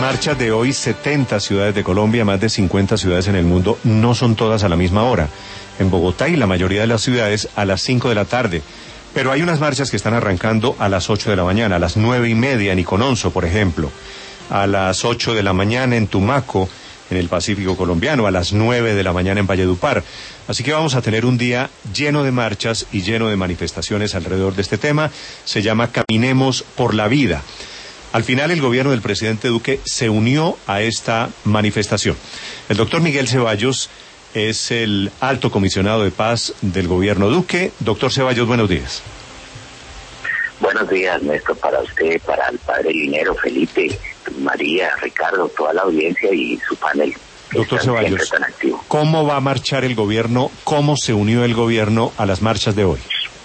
marchas de hoy, 70 ciudades de Colombia, más de 50 ciudades en el mundo, no son todas a la misma hora. En Bogotá y la mayoría de las ciudades a las 5 de la tarde. Pero hay unas marchas que están arrancando a las 8 de la mañana, a las 9:30 en Icononso, por ejemplo, a las 8 de la mañana en Tumaco, en el Pacífico colombiano, a las 9 de la mañana en Valledupar. Así que vamos a tener un día lleno de marchas y lleno de manifestaciones alrededor de este tema. Se llama Caminemos por la Vida. Al final, el gobierno del presidente Duque se unió a esta manifestación. El doctor Miguel Ceballos es el alto comisionado de paz del gobierno Duque. Doctor Ceballos, buenos días. Buenos días, Néstor, para usted, para el padre Linero, Felipe, María, Ricardo, toda la audiencia y su panel. Doctor Ceballos, ¿cómo va a marchar el gobierno? ¿Cómo se unió el gobierno a las marchas de hoy?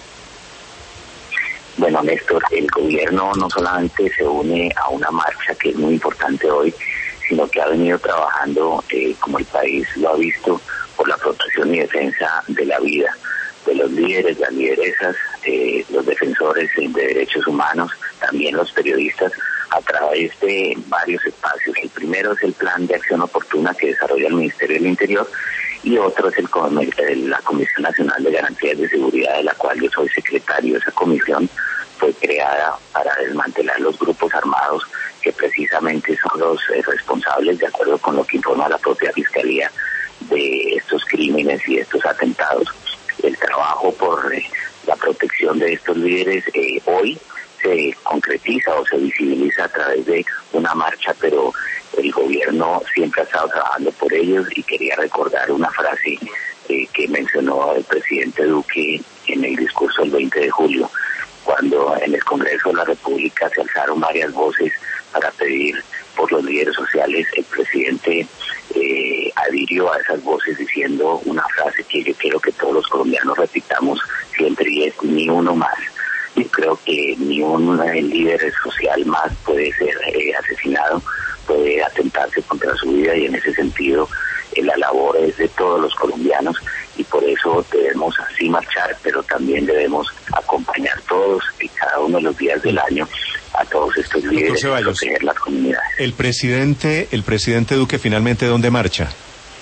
Bueno, Néstor, el gobierno no solamente se une a una marcha que es muy importante hoy, sino que ha venido trabajando, como el país lo ha visto, por la protección y defensa de la vida, de los líderes, las lideresas, los defensores de derechos humanos, también los periodistas, a través de varios espacios. El primero es el Plan de Acción Oportuna que desarrolla el Ministerio del Interior, y otro es la Comisión Nacional de Garantías de Seguridad, de la cual yo soy secretario. Esa comisión fue creada para desmantelar los grupos armados que precisamente son los responsables, de acuerdo con lo que informa la propia Fiscalía, de estos crímenes y estos atentados. El trabajo por la protección de estos líderes hoy se concretiza o se visibiliza a través de una marcha, pero el gobierno siempre ha estado trabajando por ellos, y quería recordar una frase que mencionó el presidente Duque en el discurso del 20 de julio, cuando en el Congreso de la República se alzaron varias voces para pedir por los líderes sociales. El presidente adhirió a esas voces diciendo una frase que yo quiero que todos los colombianos repitamos siempre, y es: ni uno más. Yo creo que ni un líder social más puede ser asesinado, puede atentarse contra su vida, y en ese sentido la labor es de todos los colombianos, y por eso debemos así marchar, pero también debemos acompañar todos y cada uno de los días del año a todos estos líderes y proteger las comunidades. El presidente Duque, finalmente, ¿dónde marcha?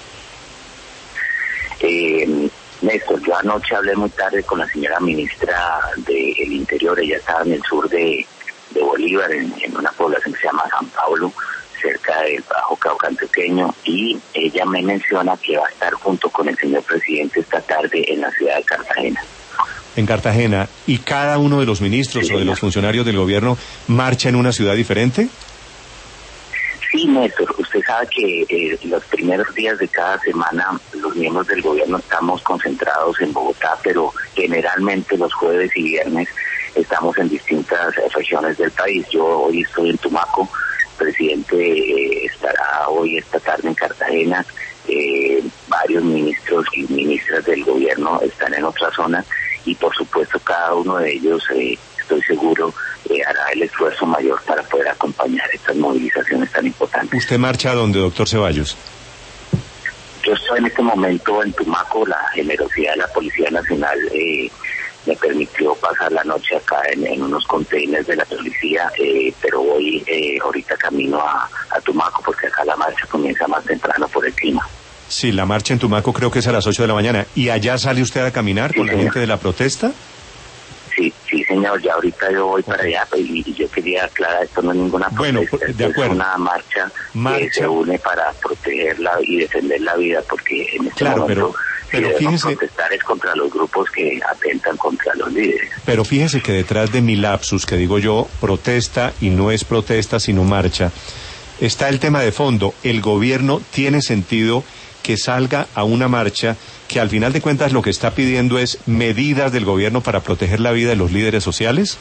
Néstor, yo anoche hablé muy tarde con la señora ministra del Interior. Ella estaba en el sur de Bolívar, en una población que se llama San Pablo, cerca del Bajo Cauca antioqueño, y ella me menciona que va a estar junto con el señor presidente esta tarde en la ciudad de Cartagena. En Cartagena. ¿Y cada uno de los ministros o de los funcionarios del gobierno marcha en una ciudad diferente? Sí, Néstor, usted sabe que los primeros días de cada semana los miembros del gobierno estamos concentrados en Bogotá, pero generalmente los jueves y viernes estamos en distintas regiones del país. Yo hoy estoy en Tumaco, el presidente estará hoy esta tarde en Cartagena, varios ministros y ministras del gobierno están en otra zona, y por supuesto cada uno de ellos, estoy seguro, hará el esfuerzo mayor para poder acompañar estas movilizaciones tan importantes. ¿Usted marcha a dónde, doctor Ceballos? Yo estoy en este momento en Tumaco. La generosidad de la Policía Nacional me permitió pasar la noche acá en unos containers de la policía, pero voy ahorita camino a Tumaco, porque acá la marcha comienza más temprano por el clima. Sí, la marcha en Tumaco creo que es a las 8 de la mañana. ¿Y allá sale usted a caminar con la gente de la protesta? Sí, señor, ya ahorita yo voy para allá, y yo quería aclarar, esto no es ninguna protesta, bueno, de acuerdo. Es una marcha que se une para protegerla y defender la vida, porque en este momento pero fíjese, protestar es contra los grupos que atentan contra los líderes. Pero fíjese que detrás de mi lapsus, que digo yo, protesta, y no es protesta sino marcha, está el tema de fondo. El gobierno tiene sentido que salga a una marcha que al final de cuentas lo que está pidiendo es medidas del gobierno para proteger la vida de los líderes sociales?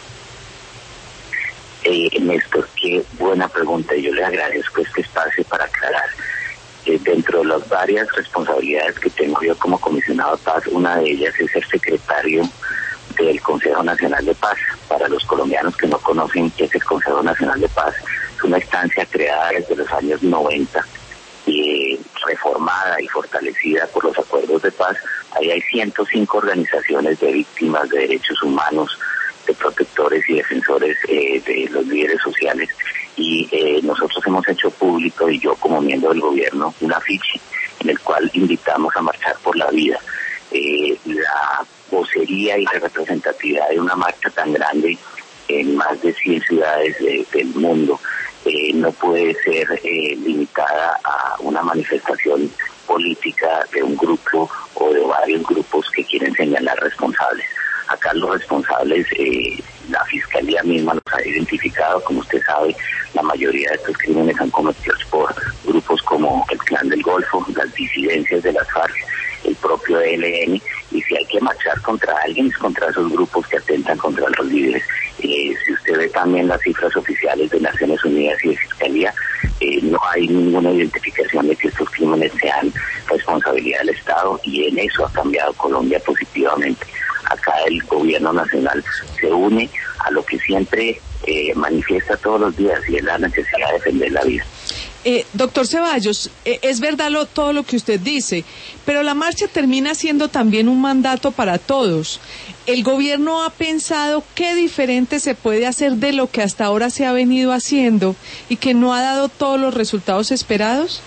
Néstor, qué buena pregunta, y yo le agradezco este espacio para aclarar. Dentro de las varias responsabilidades que tengo yo como comisionado de paz, una de ellas es ser secretario del Consejo Nacional de Paz. Para los colombianos que no conocen qué es el Consejo Nacional de Paz, es una instancia creada desde los años 90, reformada y fortalecida por los acuerdos de paz. Ahí hay 105 organizaciones de víctimas de derechos humanos, de protectores y defensores de los líderes sociales, y nosotros hemos hecho público, y yo como miembro del gobierno, un afiche en el cual invitamos a marchar por la vida. La vocería y la representatividad de una marcha tan grande en más de 100 ciudades del mundo no puede ser limitada a una manifestación política de un grupo o de varios grupos que quieren señalar responsables. Acá los responsables, la Fiscalía misma los ha identificado. Como usted sabe, la mayoría de estos crímenes han cometidos por grupos como el Clan del Golfo, las disidencias de las FARC, el propio ELN, y si hay que marchar contra alguien es contra esos grupos que atentan contra los líderes. Si usted ve también las cifras oficiales de Naciones Unidas y de Fiscalía, no hay ninguna identificación de que estos crímenes sean responsabilidad del Estado, y en eso ha cambiado Colombia positivamente. Acá el gobierno nacional se une a lo que siempre manifiesta todos los días, y es la necesidad de defender la vida. Doctor Ceballos, es verdad todo lo que usted dice, pero la marcha termina siendo también un mandato para todos. ¿El gobierno ha pensado qué diferente se puede hacer de lo que hasta ahora se ha venido haciendo y que no ha dado todos los resultados esperados?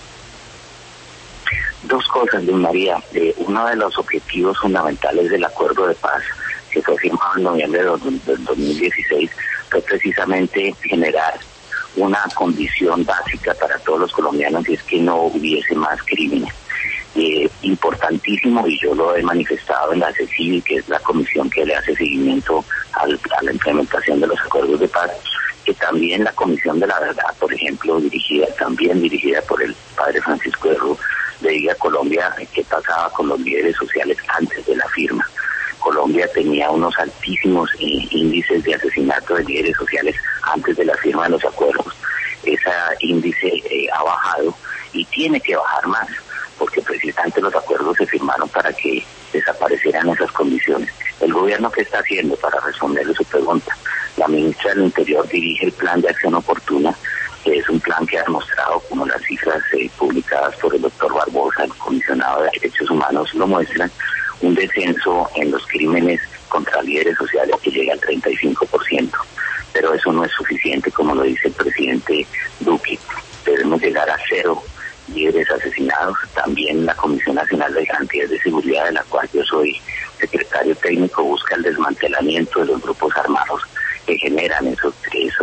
Dos cosas, Luz María. Uno de los objetivos fundamentales del acuerdo de paz que fue firmado en noviembre del 2016 fue precisamente generar una condición básica para todos los colombianos, y es que no hubiese más crímenes. Importantísimo, y yo lo he manifestado en la CECIL, que es la comisión que le hace seguimiento a la implementación de los acuerdos de paz, que también la Comisión de la Verdad, por ejemplo, dirigida por el padre Francisco de Rú, le diga a Colombia qué pasaba con los líderes sociales antes de la firma. Colombia tenía unos altísimos índices de asesinato de líderes sociales antes de la firma de los acuerdos. Ese índice ha bajado y tiene que bajar más, porque precisamente los acuerdos se firmaron para que desaparecieran esas condiciones. ¿El gobierno qué está haciendo para responderle su pregunta? La ministra del Interior dirige el Plan de Acción Oportuna, que es un plan que ha demostrado, como las cifras publicadas por el doctor Barbosa, el comisionado de Derechos Humanos, lo muestran, un descenso en los crímenes contra líderes sociales que llega al 35%. Pero eso no es suficiente, como lo dice el presidente Duque. Debemos llegar a 0 líderes asesinados. También la Comisión Nacional de Garantías de Seguridad, de la cual yo soy secretario técnico, busca el desmantelamiento de los grupos armados que generan esos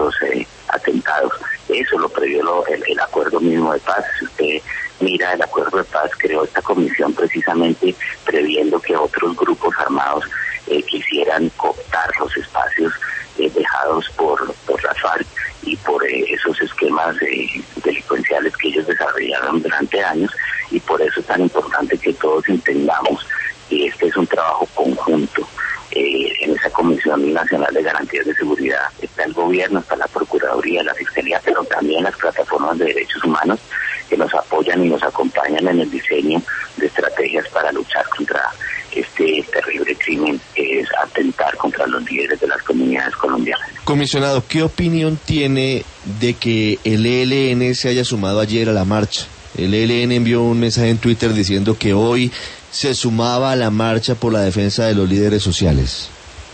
atentados. Eso lo previó el acuerdo mismo de paz. Si usted mira el acuerdo de paz, creó esta comisión precisamente previendo que otros grupos armados quisieran cooptar los espacios dejados por la FARC y por esos esquemas delincuenciales que ellos desarrollaron durante años, y por eso es tan importante que todos entendamos que este es un trabajo conjunto. En esa Comisión Nacional de Garantías de Seguridad está el gobierno, está la Procuraduría, la Fiscalía, pero también las plataformas de derechos humanos que nos apoyan y nos acompañan en el diseño de estrategias para luchar contra este terrible crimen que es atentar contra los líderes de las comunidades colombianas. Comisionado, ¿qué opinión tiene de que el ELN se haya sumado ayer a la marcha? El ELN envió un mensaje en Twitter diciendo que hoy se sumaba a la marcha por la defensa de los líderes sociales.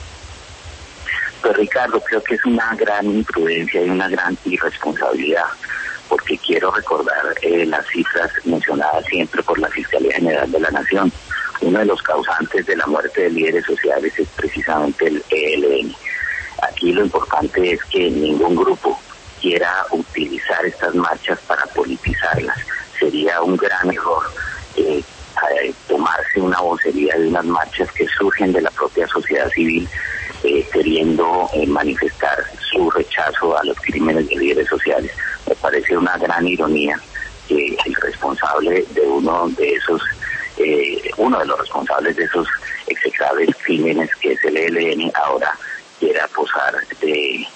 Pues Ricardo, creo que es una gran imprudencia y una gran irresponsabilidad, porque quiero recordar las cifras mencionadas siempre por la Fiscalía General de la Nación. Uno de los causantes de la muerte de líderes sociales es precisamente el ELN. Aquí lo importante es que ningún grupo quiera utilizar estas marchas para politizarlas. Sería un gran error tomarse una vocería de unas marchas que surgen de la propia sociedad civil, queriendo manifestar su rechazo a los crímenes de líderes sociales. Me parece una gran ironía que el responsable de uno de los responsables de esos execrables crímenes, que es el ELN, ahora quiera posar de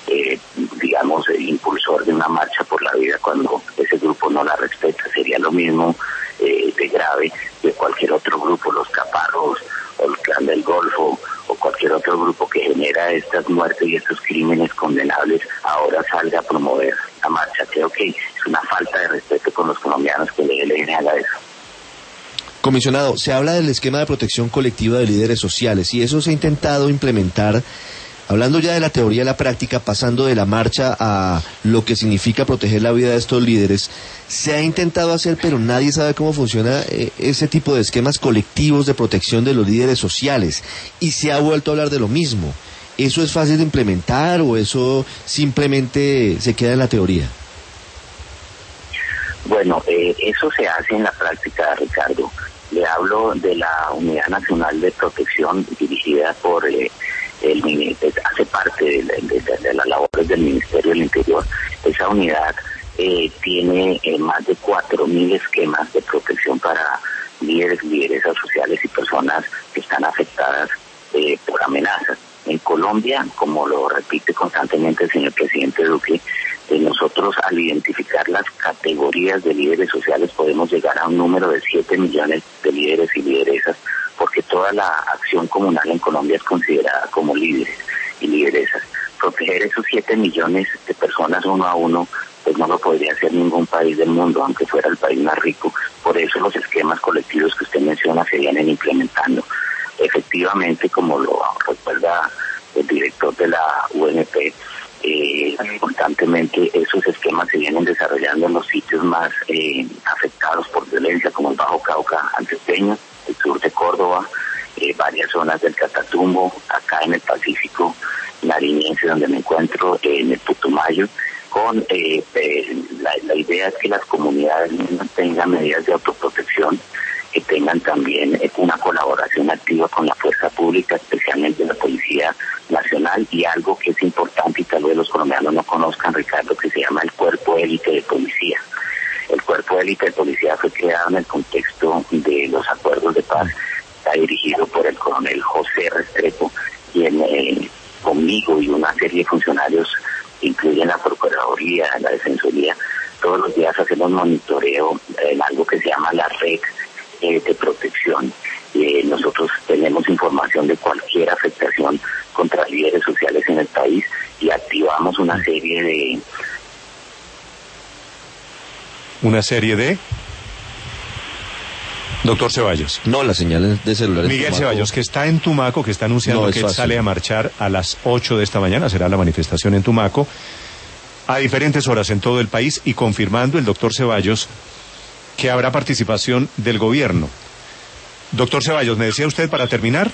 impulsor de una marcha por la vida cuando ese grupo no la respeta. Sería lo mismo de grave que cualquier otro grupo, los Caparros o el Clan del Golfo o cualquier otro grupo que genera estas muertes y estos crímenes condenables, ahora salga a promover la marcha. Creo que es una falta de respeto con los colombianos que le haga eso. Comisionado, se habla del esquema de protección colectiva de líderes sociales y eso se ha intentado implementar hablando ya de la teoría y la práctica, pasando de la marcha a lo que significa proteger la vida de estos líderes, se ha intentado hacer, pero nadie sabe cómo funciona ese tipo de esquemas colectivos de protección de los líderes sociales, y se ha vuelto a hablar de lo mismo. ¿Eso es fácil de implementar o eso simplemente se queda en la teoría? Bueno, eso se hace en la práctica, Ricardo. Le hablo de la Unidad Nacional de Protección dirigida por hace parte de las labores del Ministerio del Interior. Esa unidad tiene más de 4.000 esquemas de protección para líderes, lideresas sociales y personas que están afectadas por amenazas. En Colombia, como lo repite constantemente el señor presidente Duque, nosotros al identificar las categorías de líderes sociales podemos llegar a un número de 7 millones de líderes y lideresas, porque toda la acción comunal en Colombia es considerada como líderes y lideresas. Proteger esos 7 millones de personas uno a uno, pues no lo podría hacer ningún país del mundo, aunque fuera el país más rico. Por eso los esquemas colectivos que usted menciona se vienen implementando. Efectivamente, como lo recuerda el director de la UNP, constantemente esos esquemas se vienen desarrollando en los sitios más afectados por violencia, como el Bajo Cauca antioqueño, el sur de Córdoba, varias zonas del Catatumbo, acá en el Pacífico nariñense donde me encuentro, en el Putumayo, con la idea es que las comunidades tengan medidas de autoprotección, que tengan también una colaboración activa con la fuerza pública, especialmente la Policía Nacional, y algo que es importante y tal vez los colombianos no conozcan, Ricardo, que se llama el Cuerpo Élite de Policía. El Cuerpo Élite de Policía fue creado en el contexto de los acuerdos de paz, está dirigido por el coronel José Restrepo, y conmigo y una serie de funcionarios, incluyen la Procuraduría, la Defensoría, todos los días hacemos monitoreo en algo que se llama la red de protección. Nosotros tenemos información de cualquier afectación contra líderes sociales en el país y activamos una serie de... Doctor Ceballos. No, la señal de celular. Miguel Ceballos, que está en Tumaco, que está anunciando que él sale a marchar a las 8 de esta mañana, será la manifestación en Tumaco, a diferentes horas en todo el país, y confirmando el doctor Ceballos que habrá participación del gobierno. Doctor Ceballos, ¿me decía usted para terminar?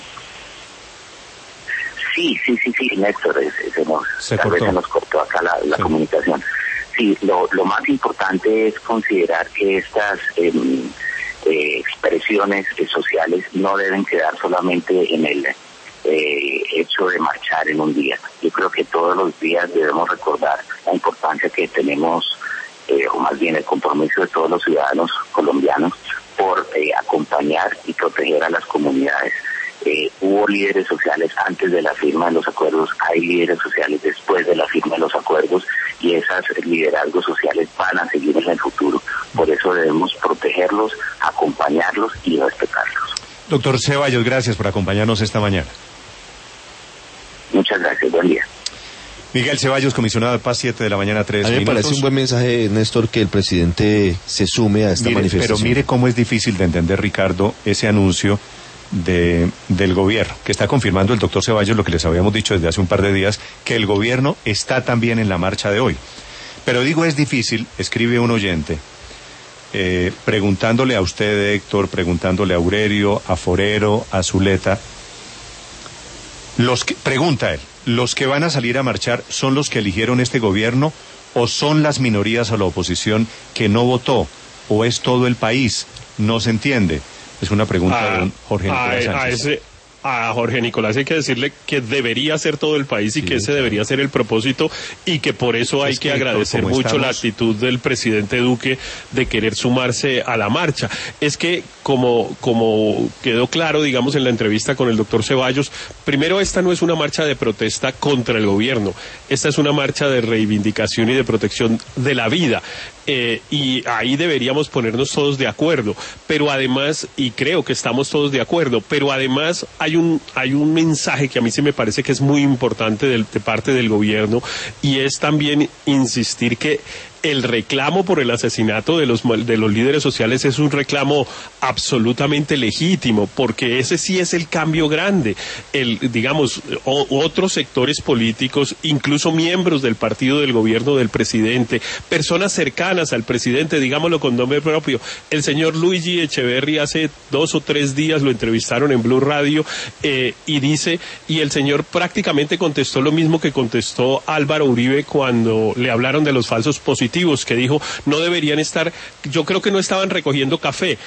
Sí, Néstor, tal vez se nos cortó acá la comunicación. Sí, lo más importante es considerar que estas expresiones sociales no deben quedar solamente en el hecho de marchar en un día. Yo creo que todos los días debemos recordar la importancia que tenemos, o más bien el compromiso de todos los ciudadanos colombianos por acompañar y proteger a las comunidades. Hubo líderes sociales antes de la firma de los acuerdos, hay líderes sociales después de la firma de los acuerdos, y esos liderazgos sociales van a seguir en el futuro. Por eso debemos protegerlos, acompañarlos y respetarlos. Doctor Ceballos, gracias por acompañarnos esta mañana. Muchas gracias, buen día. Miguel Ceballos, comisionado de paz, 7 de la mañana, 3 minutos. A mí me parece un buen mensaje, Néstor, que el presidente se sume a esta manifestación. Pero mire cómo es difícil de entender, Ricardo, ese anuncio del gobierno, que está confirmando el doctor Ceballos lo que les habíamos dicho desde hace un par de días, que el gobierno está también en la marcha de hoy. Pero digo, es difícil, escribe un oyente, preguntándole a usted, Héctor, preguntándole a Aurelio, a Forero, a Zuleta, pregunta él, ¿los que van a salir a marchar son los que eligieron este gobierno o son las minorías o la oposición que no votó, o es todo el país? No se entiende. Es una pregunta de don Jorge Nicolás Sánchez. A Jorge Nicolás hay que decirle que debería ser todo el país y que ese debería ser el propósito, y que por eso hay que agradecer mucho la actitud del presidente Duque de querer sumarse a la marcha. Es que como quedó claro, digamos, en la entrevista con el doctor Ceballos, primero, esta no es una marcha de protesta contra el gobierno, esta es una marcha de reivindicación y de protección de la vida. Y ahí deberíamos ponernos todos de acuerdo, pero además, y creo que estamos todos de acuerdo, pero además hay un mensaje que a mí sí me parece que es muy importante de parte del gobierno, y es también insistir que el reclamo por el asesinato de los líderes sociales es un reclamo absolutamente legítimo, porque ese sí es el cambio grande. Digamos, otros sectores políticos, incluso miembros del partido del gobierno del presidente, personas cercanas al presidente, digámoslo con nombre propio. El señor Luigi Echeverri hace 2 o 3 días lo entrevistaron en Blue Radio y el señor prácticamente contestó lo mismo que contestó Álvaro Uribe cuando le hablaron de los falsos positivos, que dijo no deberían estar, yo creo que no estaban recogiendo café,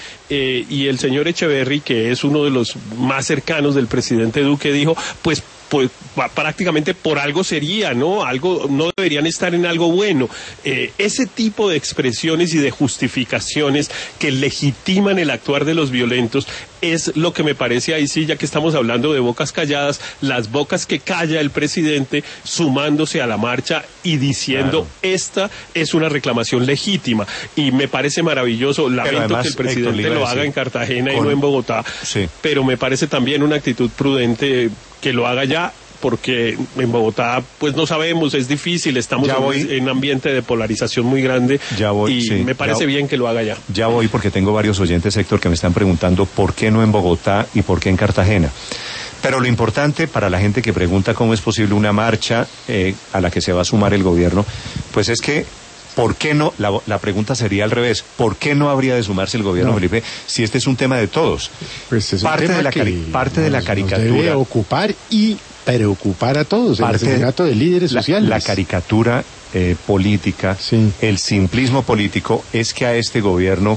y el señor Echeverri, que es uno de los más cercanos del presidente Duque, dijo pues prácticamente por algo sería, ¿no? Algo, no deberían estar en algo bueno. Ese tipo de expresiones y de justificaciones que legitiman el actuar de los violentos es lo que me parece, ahí sí, ya que estamos hablando de bocas calladas, las bocas que calla el presidente sumándose a la marcha y diciendo, claro, esta es una reclamación legítima. Y me parece maravilloso, lamento además, que el presidente Héctor, lo haga en Cartagena y no en Bogotá, sí, pero me parece también una actitud prudente que lo haga ya, porque en Bogotá pues no sabemos, es difícil, estamos en un ambiente de polarización muy grande me parece bien que lo haga ya. Ya voy, porque tengo varios oyentes, Héctor, que me están preguntando por qué no en Bogotá y por qué en Cartagena. Pero lo importante para la gente que pregunta cómo es posible una marcha a la que se va a sumar el gobierno, pues es que ¿por qué no? La pregunta sería al revés. ¿Por qué no habría de sumarse el gobierno, Felipe, si este es un tema de todos? Pues es parte de la caricatura. Debe ocupar y preocupar a todos, el asesinato de líderes sociales. La caricatura política, sí, el simplismo político es que a este gobierno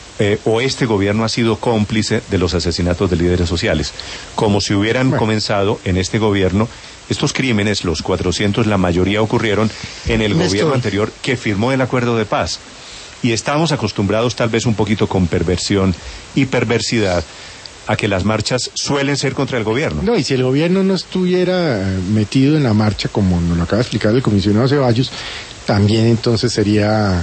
este gobierno ha sido cómplice de los asesinatos de líderes sociales, como si hubieran comenzado en este gobierno. Estos crímenes, los 400, la mayoría ocurrieron en el gobierno anterior que firmó el acuerdo de paz. Y estamos acostumbrados, tal vez un poquito con perversión y perversidad, a que las marchas suelen ser contra el gobierno. No, y si el gobierno no estuviera metido en la marcha, como nos lo acaba de explicar el comisionado Ceballos, también entonces sería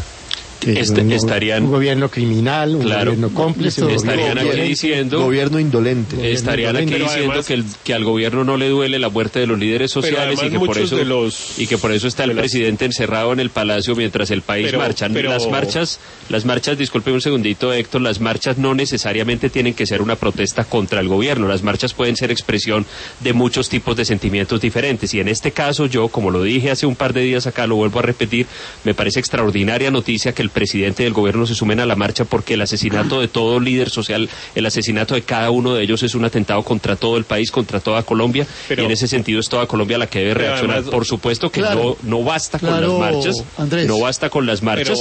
estarían un gobierno criminal, un gobierno cómplice, estarían aquí diciendo gobierno indolente. Estarían aquí diciendo que al gobierno no le duele la muerte de los líderes sociales y que por eso está el presidente encerrado en el palacio mientras el país marcha. Las marchas, disculpe un segundito, Héctor, las marchas no necesariamente tienen que ser una protesta contra el gobierno. Las marchas pueden ser expresión de muchos tipos de sentimientos diferentes, y en este caso yo, como lo dije hace un par de días acá, lo vuelvo a repetir, me parece extraordinaria noticia que el presidente y el gobierno se sumen a la marcha, porque el asesinato de todo líder social, el asesinato de cada uno de ellos es un atentado contra todo el país, contra toda Colombia, y en ese sentido es toda Colombia la que debe reaccionar. Por supuesto que no basta con las marchas, Andrés, no basta con las marchas,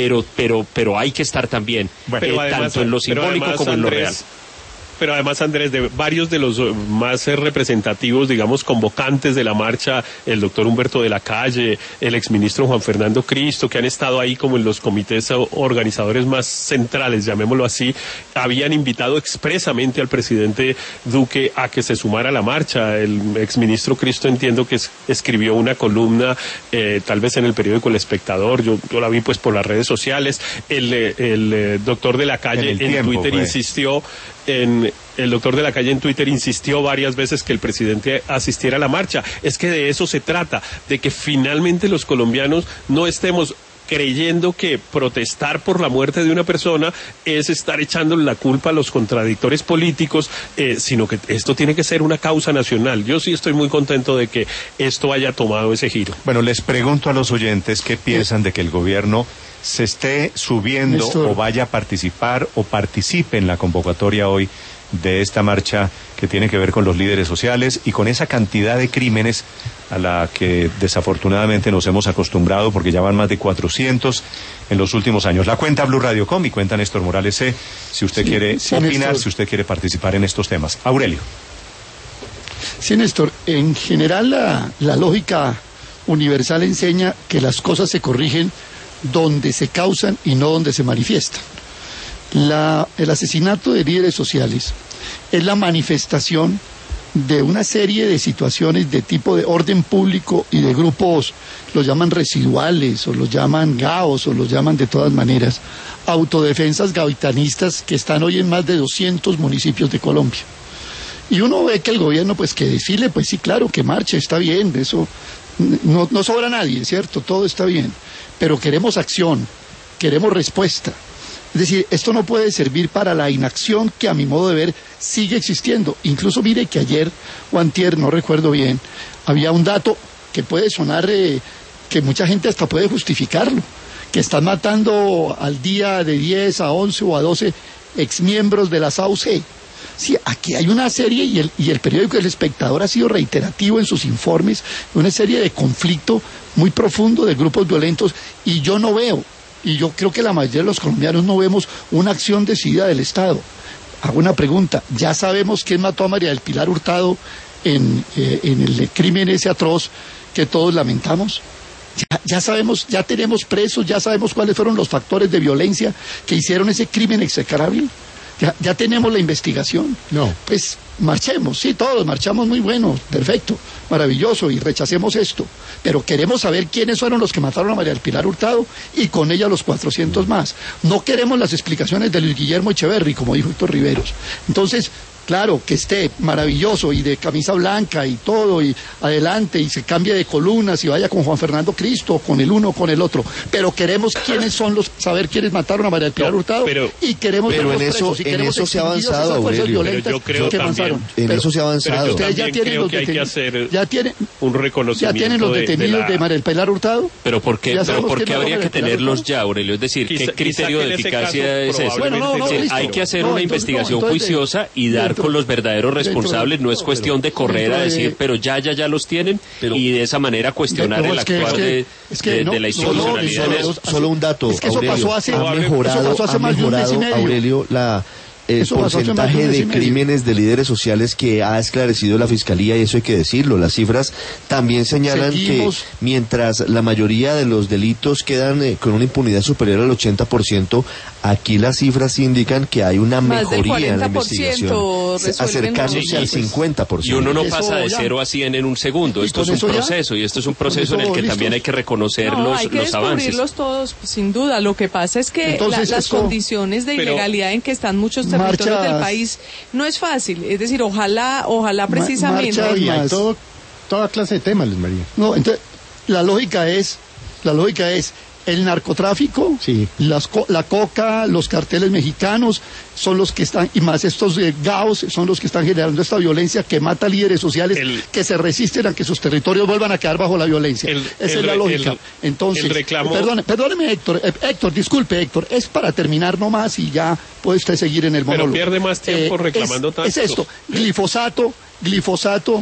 pero hay que estar también, tanto en lo simbólico como en lo real. Pero además, Andrés, de varios de los más representativos, digamos, convocantes de la marcha, el doctor Humberto de la Calle, el exministro Juan Fernando Cristo, que han estado ahí como en los comités organizadores más centrales, llamémoslo así, habían invitado expresamente al presidente Duque a que se sumara a la marcha. El exministro Cristo, entiendo que escribió una columna, tal vez en el periódico El Espectador, yo la vi pues por las redes sociales. El doctor de la Calle en Twitter insistió el doctor de la Calle en Twitter insistió varias veces que el presidente asistiera a la marcha. Es que de eso se trata, de que finalmente los colombianos no estemos creyendo que protestar por la muerte de una persona es estar echándole la culpa a los contradictores políticos, sino que esto tiene que ser una causa nacional. Yo sí estoy muy contento de que esto haya tomado ese giro. Bueno, les pregunto a los oyentes qué piensan de que el gobierno se esté subiendo o vaya a participar o participe en la convocatoria hoy de esta marcha que tiene que ver con los líderes sociales y con esa cantidad de crímenes a la que desafortunadamente nos hemos acostumbrado, porque ya van más de 400 en los últimos años. La cuenta Blue Radio Com y cuenta Néstor Morales C, si usted quiere opinar, Néstor, si usted quiere participar en estos temas. Aurelio. Sí, Néstor, en general la lógica universal enseña que las cosas se corrigen donde se causan y no donde se manifiestan. El asesinato de líderes sociales es la manifestación de una serie de situaciones de tipo de orden público y de grupos, los llaman residuales, o los llaman gaos, o los llaman de todas maneras, autodefensas gaitanistas que están hoy en más de 200 municipios de Colombia. Y uno ve que el gobierno, pues que desfile, pues sí, claro, que marche, está bien, eso no sobra nadie, ¿cierto? Todo está bien, pero queremos acción, queremos respuesta. Es decir, esto no puede servir para la inacción que a mi modo de ver sigue existiendo. Incluso mire que ayer o antier, no recuerdo bien, había un dato que puede sonar, que mucha gente hasta puede justificarlo, que están matando al día de 10 a 11 o a 12 exmiembros de la SAUC. Sí, aquí hay una serie, y el periódico El Espectador ha sido reiterativo en sus informes, una serie de conflicto muy profundo de grupos violentos, y yo no veo, y yo creo que la mayoría de los colombianos no vemos una acción decidida del Estado. Hago una pregunta, ¿ya sabemos quién mató a María del Pilar Hurtado en el crimen ese atroz que todos lamentamos? Ya sabemos, ya tenemos presos, ya sabemos cuáles fueron los factores de violencia que hicieron ese crimen execrable. Ya tenemos la investigación. No. Pues marchemos, sí, todos marchamos muy bueno, perfecto, maravilloso, y rechacemos esto. Pero queremos saber quiénes fueron los que mataron a María del Pilar Hurtado y con ella los 400 más. No queremos las explicaciones de Luis Guillermo Echeverry, como dijo Héctor Riveros. Entonces, claro, que esté maravilloso y de camisa blanca y todo, y adelante, y se cambie de columnas y vaya con Juan Fernando Cristo, con el uno o con el otro. Pero queremos quiénes son saber quiénes mataron a María del Pilar Hurtado, y queremos pero verlos en eso, presos, y en eso se ha avanzado, Aurelio. Pero yo creo también, en eso se ha avanzado. Ustedes ya tienen creo los que hay que detenidos, hacer ya tienen, un reconocimiento. ya tienen los detenidos de María del Pilar Hurtado. Pero ¿por qué habría que tenerlos ya, Aurelio? Es decir, ¿qué criterio de eficacia es ese? Bueno, hay que hacer una investigación juiciosa y dar con los verdaderos responsables. No es cuestión de correr a decir, pero ya los tienen, y de esa manera cuestionar el actuar de la institucionalidad. Solo un dato, es que eso Aurelio, pasó hace ha mejorado, Aurelio, el porcentaje de crímenes de líderes sociales que ha esclarecido la Fiscalía, y eso hay que decirlo. Las cifras también señalan que mientras la mayoría de los delitos quedan con una impunidad superior al 80%, aquí las cifras indican que hay una mejoría en la investigación, acercándose al 50%. Y uno no pasa de 0 a 100 en un segundo. Esto es un proceso, y esto es un proceso en el que también hay que reconocer los avances. Hay que descubrirlos todos, sin duda. Lo que pasa es que las condiciones de ilegalidad en que están muchos territorios del país no es fácil. Es decir, ojalá precisamente... Hay toda clase de temas, Luis María. No, entonces, la lógica es el narcotráfico, sí, la coca, los carteles mexicanos son los que están, y más estos GAOs son los que están generando esta violencia que mata líderes sociales que se resisten a que sus territorios vuelvan a quedar bajo la violencia. Esa es la lógica. Entonces, el reclamo... perdóneme Héctor, disculpe Héctor, es para terminar nomás y ya puede usted seguir en el monólogo. Pero pierde más tiempo reclamando tanto. Es esto, glifosato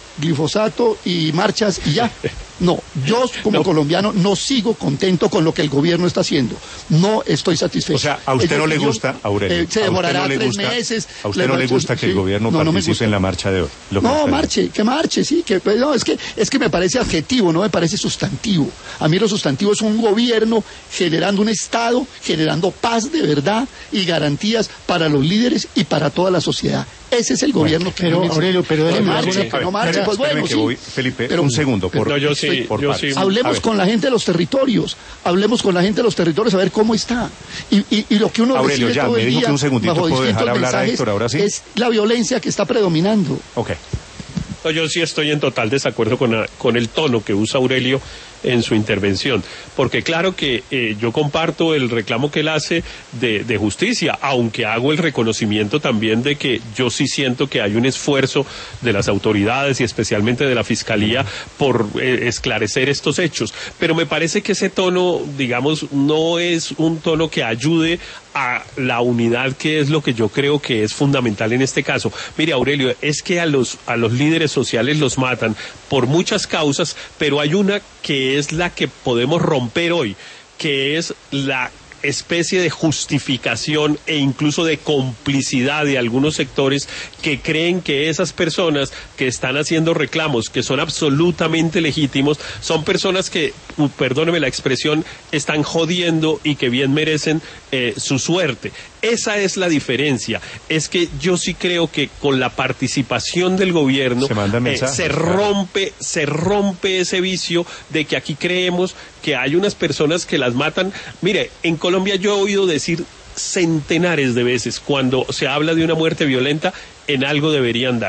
y marchas y ya. No, yo como colombiano no sigo contento con lo que el gobierno está haciendo. No estoy satisfecho. O sea, ¿a usted no le gusta, Aurelio? Se demorará 3 meses. ¿A usted no le gusta que el gobierno participe en la marcha de hoy? Que marche, sí. Es que me parece adjetivo, no me parece sustantivo. A mí lo sustantivo es un gobierno generando un Estado, generando paz de verdad y garantías para los líderes y para toda la sociedad. Ese es el gobierno que pero, Aurelio, pero que no marche, pues bueno, sí. Felipe, pero un segundo. Hablemos con la gente de los territorios, a ver cómo está. Y lo que uno Aurelio, recibe ya, todo me el dijo día, que un segundito puedo dejar hablar a Héctor, ahora sí. Es la violencia que está predominando. Ok. No, yo sí estoy en total desacuerdo con el tono que usa Aurelio en su intervención, porque claro que yo comparto el reclamo que él hace de justicia, aunque hago el reconocimiento también de que yo sí siento que hay un esfuerzo de las autoridades y especialmente de la Fiscalía por esclarecer estos hechos, pero me parece que ese tono, digamos, no es un tono que ayude a la unidad, que es lo que yo creo que es fundamental en este caso. Mire, Aurelio, es que a los líderes sociales los matan por muchas causas, pero hay una que es la que podemos romper hoy, que es la especie de justificación e incluso de complicidad de algunos sectores que creen que esas personas que están haciendo reclamos, que son absolutamente legítimos, son personas que, perdóneme la expresión, están jodiendo y que bien merecen su suerte. Esa es la diferencia. Es que yo sí creo que con la participación del gobierno se rompe ese vicio de que aquí creemos que hay unas personas que las matan. Mire, en Colombia yo he oído decir centenares de veces cuando se habla de una muerte violenta, en algo deberían dar.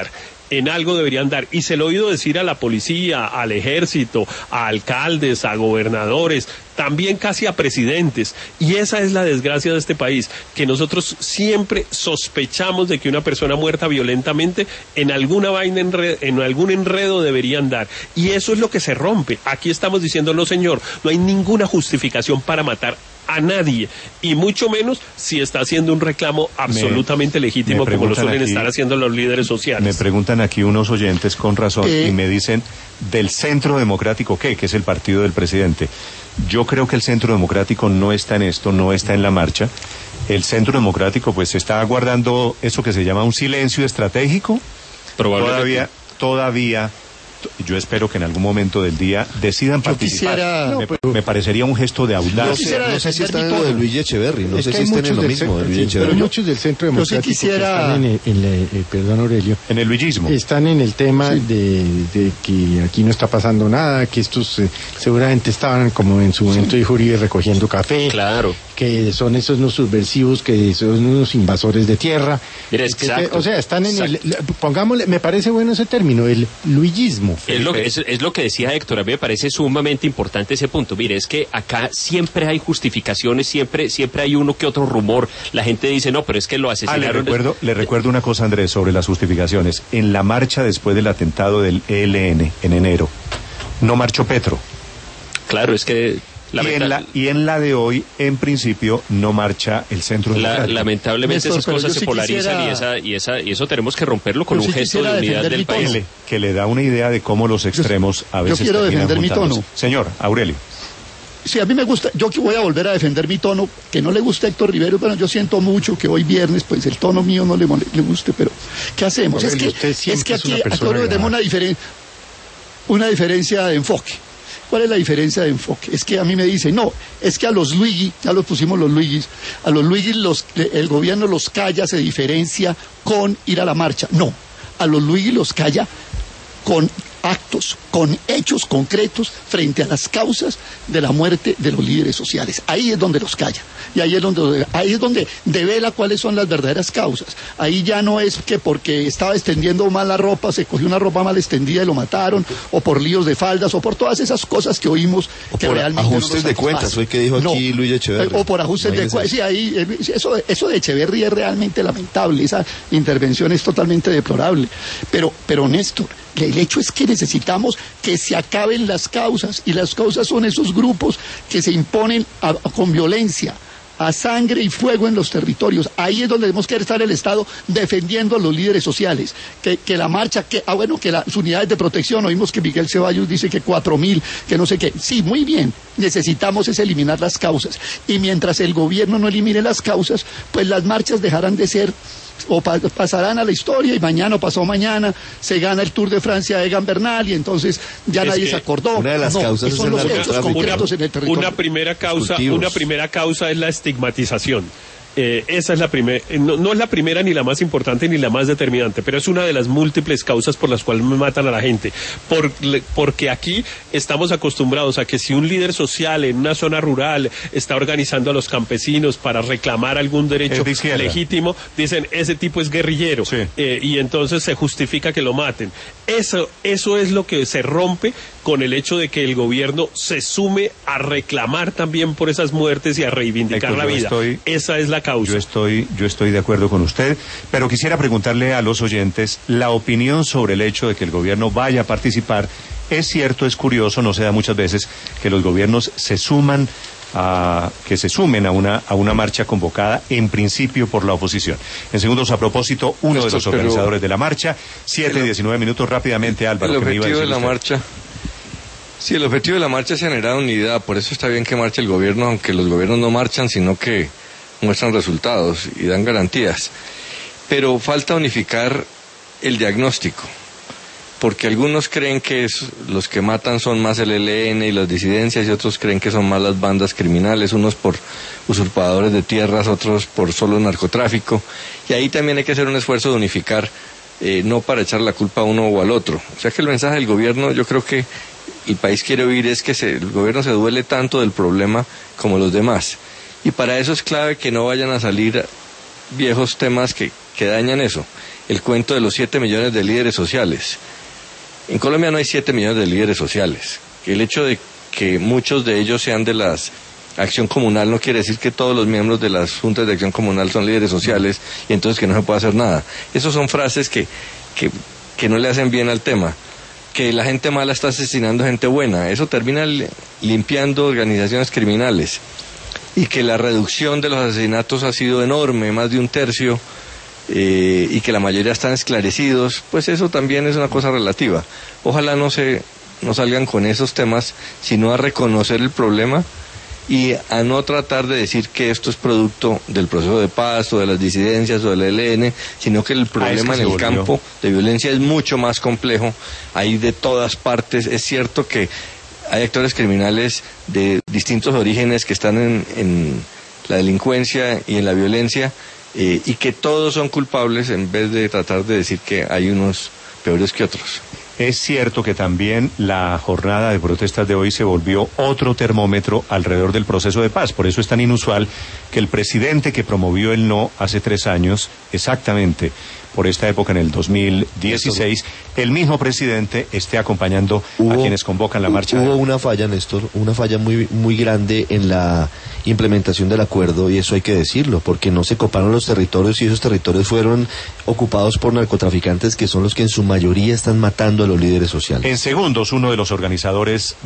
en algo deberían dar. Y se lo he oído decir a la policía, al ejército, a alcaldes, a gobernadores, también casi a presidentes. Y esa es la desgracia de este país, que nosotros siempre sospechamos de que una persona muerta violentamente en alguna vaina, en algún enredo deberían dar. Y eso es lo que se rompe. Aquí estamos diciendo, no señor, no hay ninguna justificación para matar a nadie, y mucho menos si está haciendo un reclamo absolutamente legítimo, como lo suelen estar haciendo los líderes sociales. Me preguntan aquí unos oyentes con razón y me dicen, ¿del Centro Democrático qué? Que es el partido del presidente. Yo creo que el Centro Democrático no está en esto, no está en la marcha. El Centro Democrático pues está guardando eso que se llama un silencio estratégico. Probablemente. Todavía yo espero que en algún momento del día decidan participar. Me parecería un gesto de audacia. No sé si están en lo de Luigi Echeverri, no sé si están en lo mismo de Luigi Echeverri. Pero muchos del Centro Democrático están perdón Aurelio, en el luillismo. Están en el tema de que aquí no está pasando nada, que estos seguramente estaban, como en su momento dijo Uribe, recogiendo café. Claro. Que son esos unos subversivos, que son unos invasores de tierra. Mira, exacto. O sea, están en pongámosle, me parece bueno ese término, el luillismo. Es lo que decía Héctor, a mí me parece sumamente importante ese punto. Mire, es que acá siempre hay justificaciones, siempre hay uno que otro rumor. La gente dice, no, pero es que lo asesinaron. Le recuerdo una cosa, Andrés, sobre las justificaciones. En la marcha después del atentado del ELN en enero, no marchó Petro. Claro, es que... Y en la de hoy, en principio, no marcha el Centro Democrático. Lamentablemente esas cosas se polarizan y eso tenemos que romperlo con un gesto de unidad del país. Que le da una idea de cómo los extremos a veces... Yo quiero defender mi tono. Señor, Aurelio. Sí, a mí me gusta, yo voy a volver a defender mi tono, que no le gusta a Héctor Rivero, pero yo siento mucho que hoy viernes, pues el tono mío no le guste, pero ¿qué hacemos? Aurelio, es que aquí a todos tenemos una diferencia de enfoque. ¿Cuál es la diferencia de enfoque? Es que a mí me dicen, no, es que a los Luigi, ya los pusimos los Luigis, a los Luigis el gobierno los calla, se diferencia con ir a la marcha. No, a los Luigis los calla con actos, con hechos concretos frente a las causas de la muerte de los líderes sociales. Ahí es donde los calla. Y ahí es donde devela cuáles son las verdaderas causas. Ahí ya no es que porque estaba extendiendo mal la ropa, se cogió una ropa mal extendida y lo mataron, o por líos de faldas, o por todas esas cosas que oímos o que por realmente ajustes de cuentas, hoy que dijo aquí Luis Echeverri. O por ajustes de cuentas. Sí, ahí, eso de Echeverri es realmente lamentable, esa intervención es totalmente deplorable. Pero Néstor, el hecho es que necesitamos que se acaben las causas, y las causas son esos grupos que se imponen con violencia, a sangre y fuego en los territorios. Ahí es donde debemos que estar el Estado defendiendo a los líderes sociales. Que la marcha, que las unidades de protección, oímos que Miguel Ceballos dice que 4.000, que no sé qué. Sí, muy bien, necesitamos es eliminar las causas. Y mientras el gobierno no elimine las causas, pues las marchas dejarán de ser, o pasarán a la historia, y mañana o pasado mañana se gana el Tour de Francia de Egan Bernal y entonces ya nadie se acordó. Una de las causas son los hechos concretos en el territorio. Una primera causa es la estigmatización. Esa es la primera, no es la primera ni la más importante ni la más determinante, pero es una de las múltiples causas por las cuales matan a la gente. Porque aquí estamos acostumbrados a que si un líder social en una zona rural está organizando a los campesinos para reclamar algún derecho legítimo, dicen, ese tipo es guerrillero, sí. Y entonces se justifica que lo maten. Eso es lo que se rompe con el hecho de que el gobierno se sume a reclamar también por esas muertes y a reivindicar la vida. Esa es la causa. Yo estoy de acuerdo con usted, pero quisiera preguntarle a los oyentes la opinión sobre el hecho de que el gobierno vaya a participar. Es cierto, es curioso, no se da muchas veces que los gobiernos se sumen a una marcha convocada en principio por la oposición. En segundos, a propósito, uno de los organizadores de la marcha, 7:19 minutos, rápidamente, Álvaro. El objetivo de la marcha... Sí, el objetivo de la marcha es generar unidad, por eso está bien que marche el gobierno, aunque los gobiernos no marchan, sino que muestran resultados y dan garantías. Pero falta unificar el diagnóstico, porque algunos creen que los que matan son más el ELN y las disidencias, y otros creen que son más las bandas criminales, unos por usurpadores de tierras, otros por solo narcotráfico, y ahí también hay que hacer un esfuerzo de unificar, no para echar la culpa a uno o al otro. O sea que el mensaje del gobierno, yo creo que el país quiere oír es que el gobierno se duele tanto del problema como los demás. Y para eso es clave que no vayan a salir viejos temas que dañan eso. el cuento de los 7 millones de líderes sociales. En Colombia no hay 7 millones de líderes sociales. El hecho de que muchos de ellos sean de las Acción Comunal no quiere decir que todos los miembros de las juntas de Acción Comunal son líderes sociales y entonces que no se puede hacer nada. Esas son frases que no le hacen bien al tema. Que la gente mala está asesinando gente buena. Eso termina limpiando organizaciones criminales. Y que la reducción de los asesinatos ha sido enorme, más de 1/3, y que la mayoría están esclarecidos, pues eso también es una cosa relativa. Ojalá no salgan con esos temas, sino a reconocer el problema y a no tratar de decir que esto es producto del proceso de paz o de las disidencias o del ELN, sino que el problema en el campo de violencia es mucho más complejo, hay de todas partes. Es cierto que hay actores criminales de distintos orígenes que están en la delincuencia y en la violencia, y que todos son culpables en vez de tratar de decir que hay unos peores que otros. Es cierto que también la jornada de protestas de hoy se volvió otro termómetro alrededor del proceso de paz. Por eso es tan inusual que el presidente que promovió el no hace 3 años, exactamente por esta época en el 2016, el mismo presidente esté acompañando a quienes convocan la marcha. Hubo una falla, Néstor, una falla muy, muy grande en la implementación del acuerdo, y eso hay que decirlo, porque no se coparon los territorios y esos territorios fueron ocupados por narcotraficantes que son los que en su mayoría están matando a los líderes sociales. En segundos, uno de los organizadores